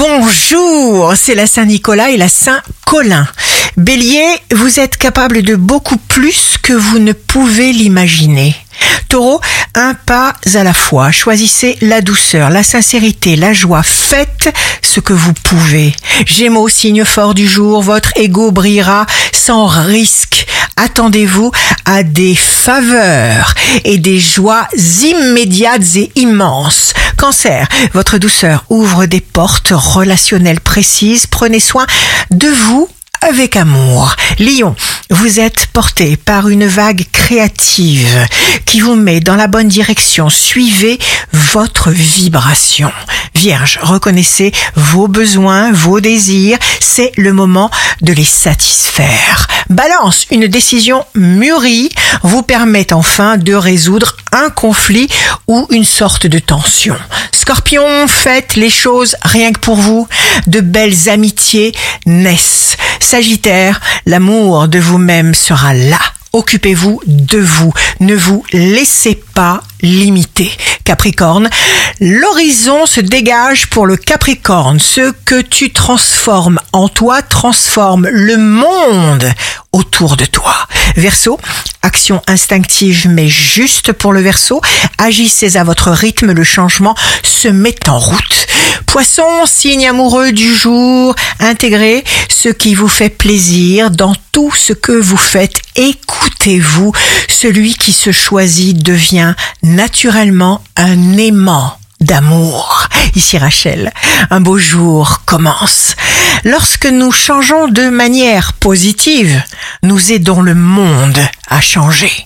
Bonjour, c'est la Saint-Nicolas et la Saint-Colin. Bélier, vous êtes capable de beaucoup plus que vous ne pouvez l'imaginer. Taureau, un pas à la fois. Choisissez la douceur, la sincérité, la joie. Faites ce que vous pouvez. Gémeaux, signe fort du jour, votre ego brillera sans risque. Attendez-vous à des faveurs et des joies immédiates et immenses. Cancer, votre douceur ouvre des portes relationnelles précises. Prenez soin de vous avec amour. Lion, vous êtes porté par une vague créative qui vous met dans la bonne direction. Suivez votre vibration. Vierge, reconnaissez vos besoins, vos désirs. C'est le moment de les satisfaire. Balance, une décision mûrie vous permet enfin de résoudre un conflit ou une sorte de tension. Scorpion, faites les choses rien que pour vous. De belles amitiés naissent. Sagittaire, l'amour de vous-même sera là. Occupez-vous de vous. Ne vous laissez pas limiter. Capricorne, l'horizon se dégage pour le Capricorne. Ce que tu transformes en toi transforme le monde autour de toi. Verseau, action instinctive mais juste pour le Verseau. Agissez à votre rythme, le changement se met en route. Poisson, signe amoureux du jour, intégrez ce qui vous fait plaisir dans tout ce que vous faites. Écoutez-vous, celui qui se choisit devient naturellement un aimant d'amour. Ici Rachel, un beau jour commence. Lorsque nous changeons de manière positive, nous aidons le monde à changer.